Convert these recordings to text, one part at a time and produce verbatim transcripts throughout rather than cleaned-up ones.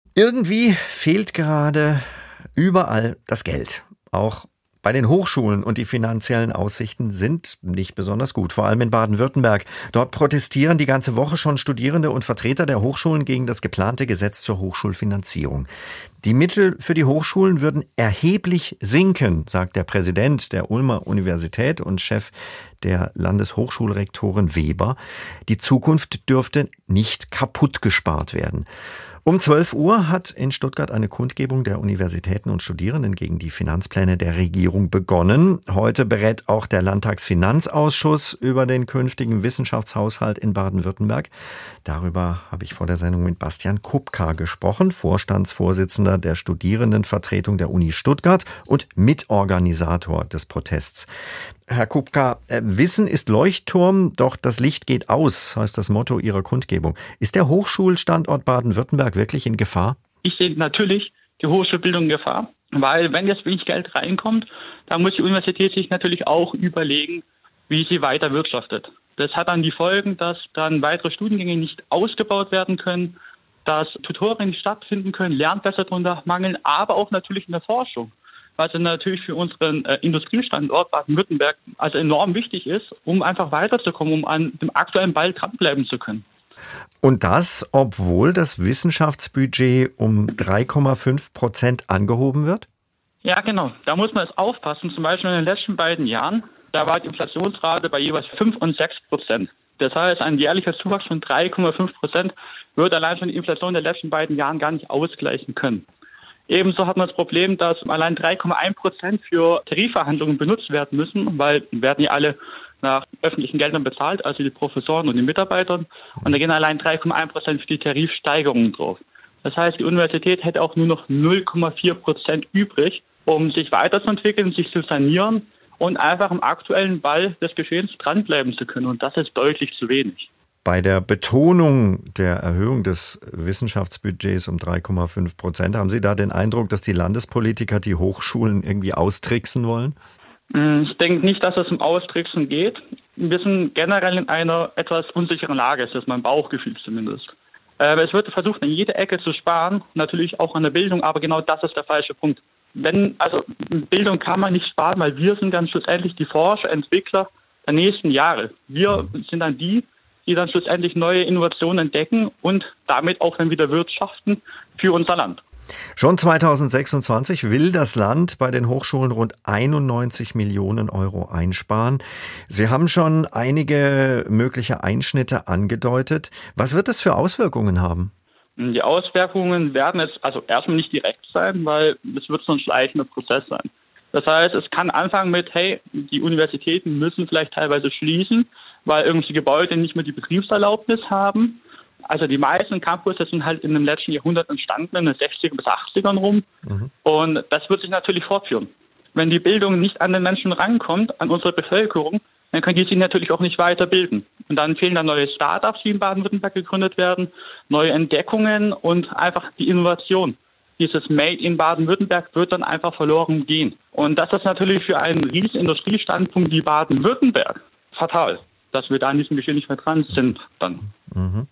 Irgendwie fehlt gerade überall das Geld. Auch bei den Hochschulen, und die finanziellen Aussichten sind nicht besonders gut, vor allem in Baden-Württemberg. Dort protestieren die ganze Woche schon Studierende und Vertreter der Hochschulen gegen das geplante Gesetz zur Hochschulfinanzierung. Die Mittel für die Hochschulen würden erheblich sinken, sagt der Präsident der Ulmer Universität und Chef der Landeshochschulrektorin Weber. Die Zukunft dürfte nicht kaputt gespart werden. Um zwölf Uhr hat in Stuttgart eine Kundgebung der Universitäten und Studierenden gegen die Finanzpläne der Regierung begonnen. Heute berät auch der Landtagsfinanzausschuss über den künftigen Wissenschaftshaushalt in Baden-Württemberg. Darüber habe ich vor der Sendung mit Bastian Kupka gesprochen, Vorstandsvorsitzender der Studierendenvertretung der Uni Stuttgart und Mitorganisator des Protests. Herr Kupka, Wissen ist Leuchtturm, doch das Licht geht aus, heißt das Motto Ihrer Kundgebung. Ist der Hochschulstandort Baden-Württemberg wirklich in Gefahr? Ich sehe natürlich die Hochschulbildung in Gefahr, weil wenn jetzt wenig Geld reinkommt, dann muss die Universität sich natürlich auch überlegen, wie sie weiter wirtschaftet. Das hat dann die Folgen, dass dann weitere Studiengänge nicht ausgebaut werden können, dass Tutorien nicht stattfinden können, Lernplätze darunter mangeln, aber auch natürlich in der Forschung, was natürlich für unseren äh, Industriestandort Baden-Württemberg also enorm wichtig ist, um einfach weiterzukommen, um an dem aktuellen Ball dranbleiben zu können. Und das, obwohl das Wissenschaftsbudget um drei Komma fünf Prozent angehoben wird? Ja, genau. Da muss man jetzt aufpassen. Zum Beispiel in den letzten beiden Jahren, da war die Inflationsrate bei jeweils fünf und sechs Prozent. Das heißt, ein jährlicher Zuwachs von drei Komma fünf Prozent wird allein schon die Inflation der letzten beiden Jahren gar nicht ausgleichen können. Ebenso hat man das Problem, dass allein drei Komma eins Prozent für Tarifverhandlungen benutzt werden müssen, weil die werden ja alle nach öffentlichen Geldern bezahlt, also die Professoren und die Mitarbeiter. Und da gehen allein drei Komma eins Prozent für die Tarifsteigerungen drauf. Das heißt, die Universität hätte auch nur noch null Komma vier Prozent übrig, um sich weiterzuentwickeln, sich zu sanieren und einfach im aktuellen Ball des Geschehens dranbleiben zu können. Und das ist deutlich zu wenig. Bei der Betonung der Erhöhung des Wissenschaftsbudgets um drei Komma fünf Prozent, haben Sie da den Eindruck, dass die Landespolitiker die Hochschulen irgendwie austricksen wollen? Ich denke nicht, dass es um Austricksen geht. Wir sind generell in einer etwas unsicheren Lage, das ist mein Bauchgefühl zumindest. Es wird versucht, an jeder Ecke zu sparen, natürlich auch an der Bildung, aber genau das ist der falsche Punkt. Wenn, also Bildung kann man nicht sparen, weil wir sind dann schlussendlich die Forscher, Entwickler der nächsten Jahre. Wir sind dann die, die dann schlussendlich neue Innovationen entdecken und damit auch dann wieder wirtschaften für unser Land. Schon zweitausendsechsundzwanzig will das Land bei den Hochschulen rund einundneunzig Millionen Euro einsparen. Sie haben schon einige mögliche Einschnitte angedeutet. Was wird das für Auswirkungen haben? Die Auswirkungen werden jetzt also erstmal nicht direkt sein, weil es wird so ein schleichender Prozess sein. Das heißt, es kann anfangen mit, hey, die Universitäten müssen vielleicht teilweise schließen, weil irgendwelche Gebäude nicht mehr die Betriebserlaubnis haben. Also die meisten Campus sind halt in dem letzten Jahrhundert entstanden, in den sechziger bis achtzigern rum. Mhm. Und das wird sich natürlich fortführen. Wenn die Bildung nicht an den Menschen rankommt, an unsere Bevölkerung, dann können die sich natürlich auch nicht weiterbilden. Und dann fehlen dann neue Start-ups, die in Baden-Württemberg gegründet werden, neue Entdeckungen und einfach die Innovation. Dieses Made in Baden-Württemberg wird dann einfach verloren gehen. Und das ist natürlich für einen riesigen Industriestandpunkt wie Baden-Württemberg fatal, dass wir da an diesem Geschehen nicht mehr dran sind dann. Mhm.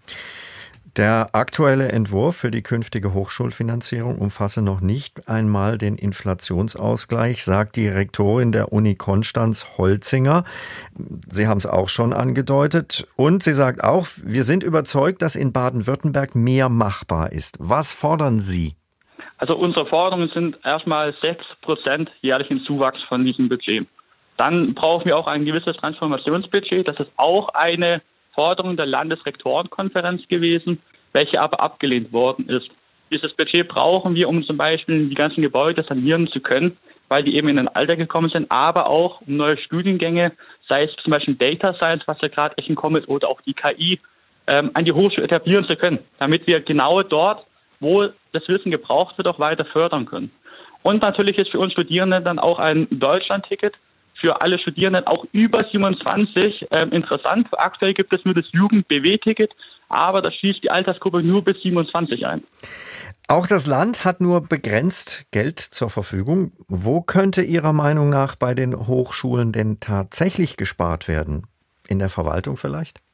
Der aktuelle Entwurf für die künftige Hochschulfinanzierung umfasse noch nicht einmal den Inflationsausgleich, sagt die Rektorin der Uni Konstanz Holzinger. Sie haben es auch schon angedeutet. Und sie sagt auch, wir sind überzeugt, dass in Baden-Württemberg mehr machbar ist. Was fordern Sie? Also unsere Forderungen sind erstmal sechs Prozent jährlichen Zuwachs von diesem Budget. Dann brauchen wir auch ein gewisses Transformationsbudget. Das ist auch eine Forderung der Landesrektorenkonferenz gewesen, welche aber abgelehnt worden ist. Dieses Budget brauchen wir, um zum Beispiel die ganzen Gebäude sanieren zu können, weil die eben in ein Alter gekommen sind, aber auch um neue Studiengänge, sei es zum Beispiel Data Science, was ja gerade echt im Kommen ist, oder auch die K I, ähm, an die Hochschule etablieren zu können, damit wir genau dort, wo das Wissen gebraucht wird, auch weiter fördern können. Und natürlich ist für uns Studierende dann auch ein Deutschlandticket für alle Studierenden auch über siebenundzwanzig ähm, interessant. Aktuell gibt es nur das Jugend-B W-Ticket, aber das schließt die Altersgruppe nur bis siebenundzwanzig ein. Auch das Land hat nur begrenzt Geld zur Verfügung. Wo könnte Ihrer Meinung nach bei den Hochschulen denn tatsächlich gespart werden? In der Verwaltung vielleicht?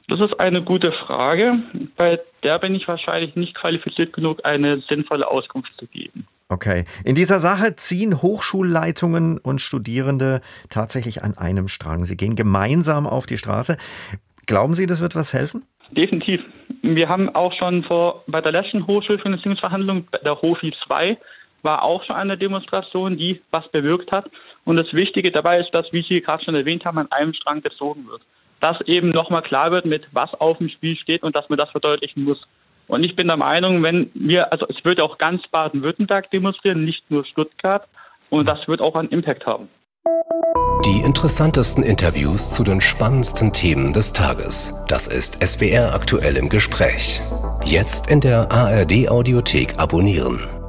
Das ist eine gute Frage. Bei der bin ich wahrscheinlich nicht qualifiziert genug, eine sinnvolle Auskunft zu geben. Okay. In dieser Sache ziehen Hochschulleitungen und Studierende tatsächlich an einem Strang. Sie gehen gemeinsam auf die Straße. Glauben Sie, das wird was helfen? Definitiv. Wir haben auch schon vor, bei der letzten Hochschulfinanzierungsverhandlung, der HOFI zwei, war auch schon eine Demonstration, die was bewirkt hat. Und das Wichtige dabei ist, dass, wie Sie gerade schon erwähnt haben, an einem Strang gezogen wird. Dass eben nochmal klar wird, mit was auf dem Spiel steht und dass man das verdeutlichen muss. Und ich bin der Meinung, wenn wir, also es wird auch ganz Baden-Württemberg demonstrieren, nicht nur Stuttgart. Und das wird auch einen Impact haben. Die interessantesten Interviews zu den spannendsten Themen des Tages. Das ist S W R aktuell im Gespräch. Jetzt in der A R D Audiothek abonnieren.